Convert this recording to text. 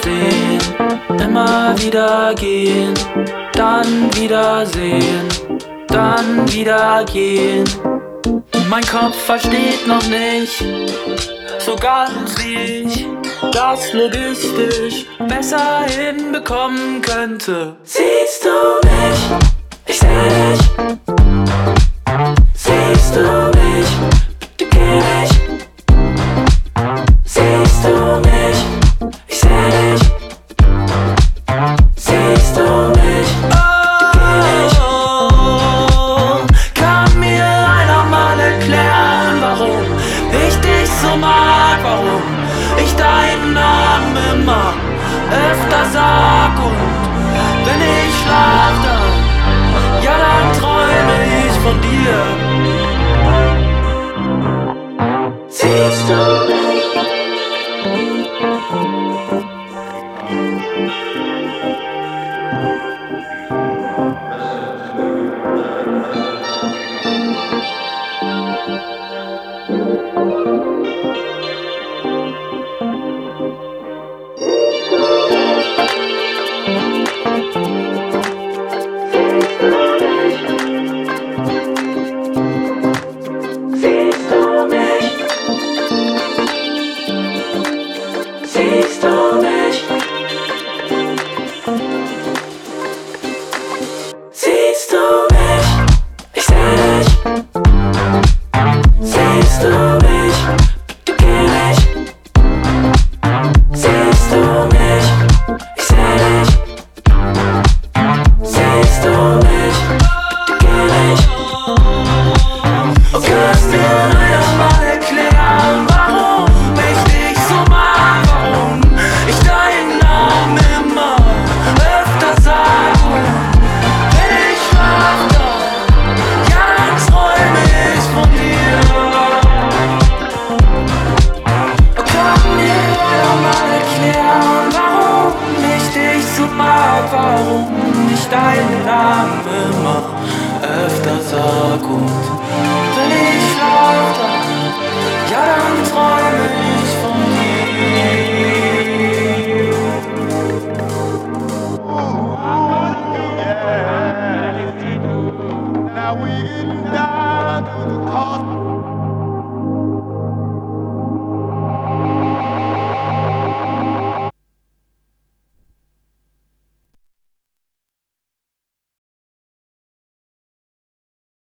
sehen, immer wieder gehen, dann wiedersehen, dann wieder gehen. Mein Kopf versteht noch nicht so ganz, wie ich das logistisch besser hinbekommen könnte. Siehst du mich? Ich seh dich. Siehst du mich? Du geh mich. Siehst du mich? Ich seh dich. Siehst du mich? Oh, kann mir einer mal erklären, warum ich dich so mag, warum ich deinen Namen immer öfter sag und wenn ich schlaf dann, ja dann träume ich von dir. Siehst du mich? Siehst du mich? Siehst du mich? Ich seh dich. Siehst du mich? Du geh mich. Siehst du mich? Ich seh dich. Siehst du mich? Du geh mich. Und kannst mir einer mal erklären, warum ich dich so mag, warum ich deinen Namen immer öfter sag und wenn ich schlaf dann, ja dann träume ich von dir. Und kann mir einer mal erklären, warum ich dich so mag, warum ich deinen